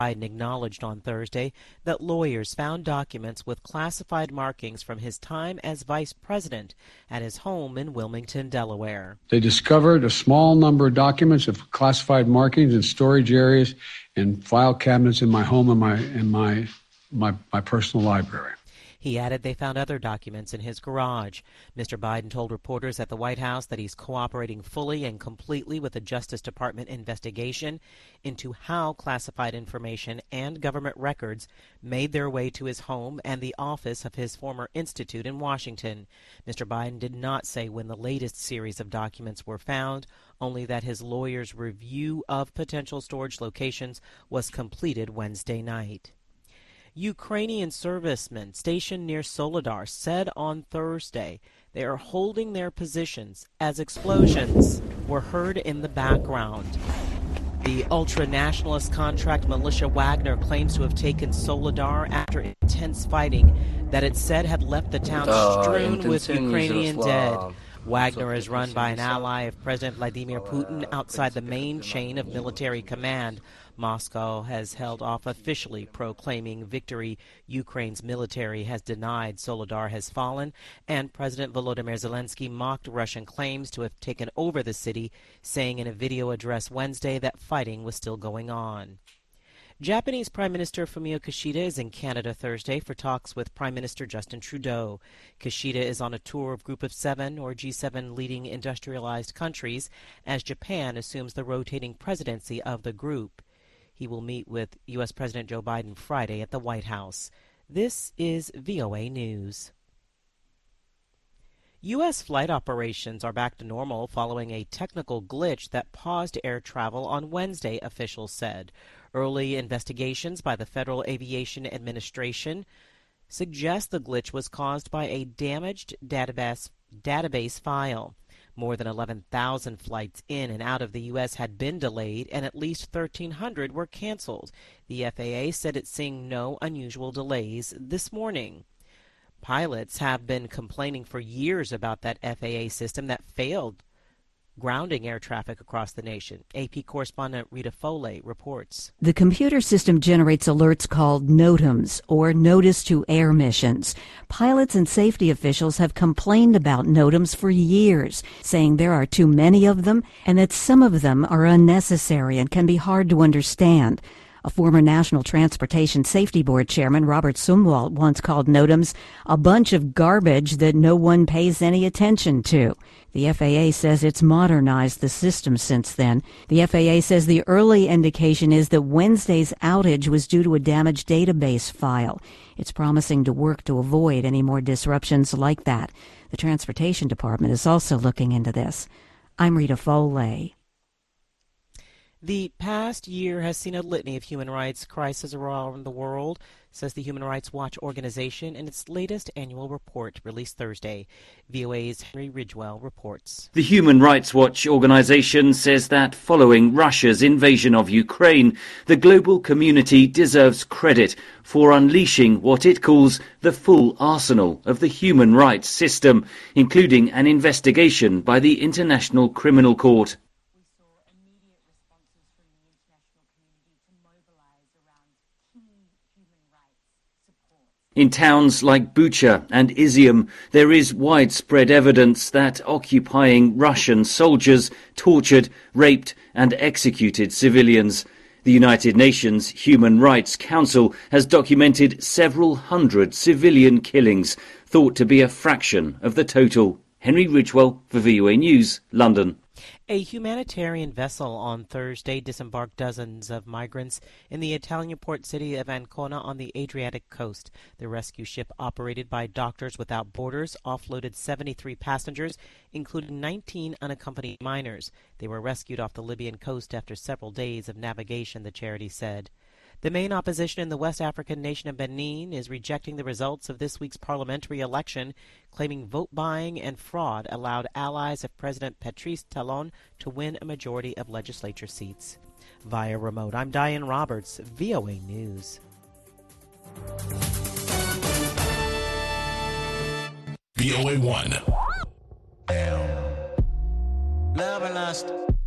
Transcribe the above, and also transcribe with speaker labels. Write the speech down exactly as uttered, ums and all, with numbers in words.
Speaker 1: Biden acknowledged on Thursday that lawyers found documents with classified markings from his time as vice president at his home in Wilmington, Delaware.
Speaker 2: They discovered a small number of documents of classified markings in storage areas and file cabinets in my home and my in my my, my personal library.
Speaker 1: He added they found other documents in his garage. Mister Biden told reporters at the White House that he's cooperating fully and completely with the Justice Department investigation into how classified information and government records made their way to his home and the office of his former institute in Washington. Mister Biden did not say when the latest series of documents were found, only that his lawyer's review of potential storage locations was completed Wednesday night. Ukrainian servicemen stationed near Soledar said on Thursday they are holding their positions as explosions were heard in the background. The ultra-nationalist contract militia Wagner claims to have taken Soledar after intense fighting that it said had left the town strewn with Ukrainian dead. Wagner is run by an ally of President Vladimir Putin outside the main chain of military command. Moscow has held off officially proclaiming victory. Ukraine's military has denied Soledar has fallen, and President Volodymyr Zelensky mocked Russian claims to have taken over the city, saying in a video address Wednesday that fighting was still going on. Japanese Prime Minister Fumio Kishida is in Canada Thursday for talks with Prime Minister Justin Trudeau. Kishida is on a tour of Group of Seven, or G seven, leading industrialized countries as Japan assumes the rotating presidency of the group. He will meet with U S President Joe Biden Friday at the White House. This is V O A News. U S flight operations are back to normal following a technical glitch that paused air travel on Wednesday, officials said. Early investigations by the Federal Aviation Administration suggest the glitch was caused by a damaged database, database file. More than eleven thousand flights in and out of the U S had been delayed, and at least thirteen hundred were canceled. The F A A said it's seeing no unusual delays this morning. Pilots have been complaining for years about that F A A system that failed grounding air traffic across the nation. A P correspondent Rita Foley reports.
Speaker 3: The computer system generates alerts called NOTAMs, or Notice to Air Missions. Pilots and safety officials have complained about NOTAMs for years, saying there are too many of them and that some of them are unnecessary and can be hard to understand. A former National Transportation Safety Board chairman, Robert Sumwalt, once called NOTAMs a bunch of garbage that no one pays any attention to. The F A A says it's modernized the system since then. The F A A says the early indication is that Wednesday's outage was due to a damaged database file. It's promising to work to avoid any more disruptions like that. The Transportation Department is also looking into this. I'm Rita Foley.
Speaker 1: The past year has seen a litany of human rights crises around the world, says the Human Rights Watch organization in its latest annual report released Thursday. V O A's Henry Ridgwell reports.
Speaker 4: The Human Rights Watch organization says that following Russia's invasion of Ukraine, the global community deserves credit for unleashing what it calls the full arsenal of the human rights system, including an investigation by the International Criminal Court. In towns like Bucha and Izium, there is widespread evidence that occupying Russian soldiers tortured, raped and executed civilians. The United Nations Human Rights Council has documented several hundred civilian killings, thought to be a fraction of the total. Henry Ridgwell for V O A News, London.
Speaker 1: A humanitarian vessel on Thursday disembarked dozens of migrants in the Italian port city of Ancona on the Adriatic coast. The rescue ship, operated by Doctors Without Borders, offloaded seventy-three passengers, including nineteen unaccompanied minors. They were rescued off the Libyan coast after several days of navigation, the charity said. The main opposition in the West African nation of Benin is rejecting the results of this week's parliamentary election, claiming vote buying and fraud allowed allies of President Patrice Talon to win a majority of legislature seats. Via remote, I'm Diane Roberts, V O A News.
Speaker 5: V O A one.
Speaker 6: Love and lust.